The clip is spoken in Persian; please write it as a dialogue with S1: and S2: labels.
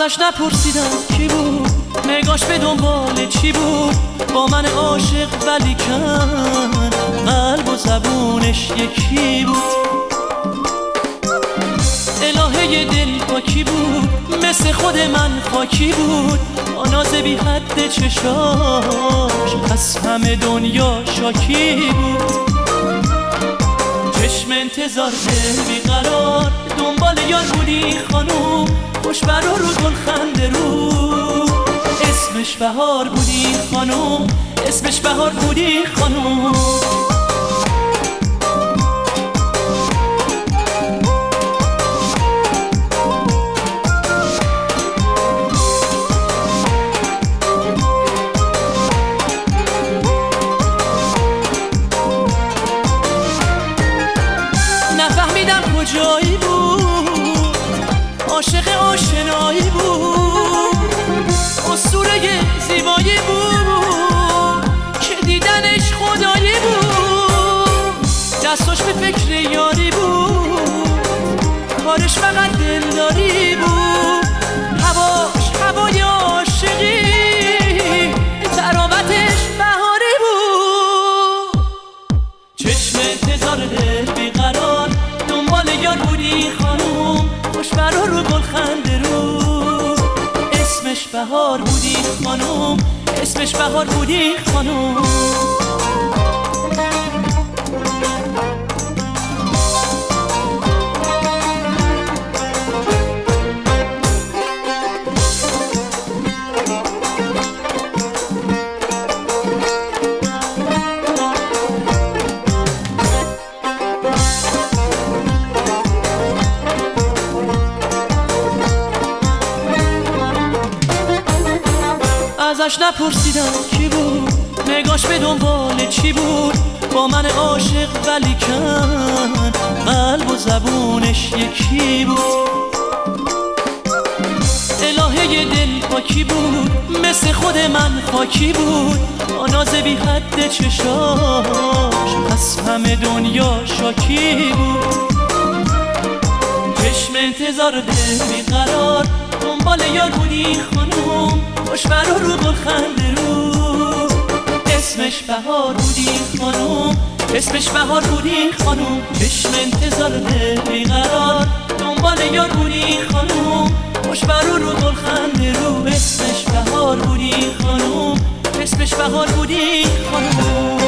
S1: ازش نپرسیدم کی بود، نگاش به دنبال چی بود، با من عاشق ولی کن قلب و زبونش یکی بود. الهه دل با کی بود، مثل خود من خاکی بود، با ناز بی حد چشاش از همه دنیا شاکی بود. چشم انتظار دل بیقرار، دنبال یار بودی خانوم، خوش برا رو گل خنده رو، اسمش بهار بودی خانوم، اسمش بهار بودی خانوم. نفهمیدم کجایی بود، عاشق آشنایی بود، اسطوره زیبایی بود که دیدنش خدایی بود. دستاش به فکر یاری بود، کارش فقط دلداری بود، هواش هوای عاشقی، تراوتش بهاری بود. چشم انتظار دل بیقرار، دنبال یار بودی خانوم، خوش برا رو گل خنده رو، اسمش بهار بودی خانوم، اسمش بهار بودی خانوم. ازش نپرسیدم کی بود، نگاش به دنبال چی بود، با من عاشق ولی کن قلب و زبونش یکی بود. الهه دل با کی بود، مثل خود من خاکی بود، با ناز بی حد چشاش از همه دنیا شاکی بود. چشم انتظار دل بیقرار، دنبال یار بودی خانوم، خوش برا رو گل خنده رو، اسمش بهار بودی خانوم، اسمش بهار بودی خانوم. چشم انتظار دل بیقرار، دنبال یار بودی خانوم، خوش برا رو گل خنده رو، اسمش بهار بودی خانوم، اسمش بهار بودی خانوم.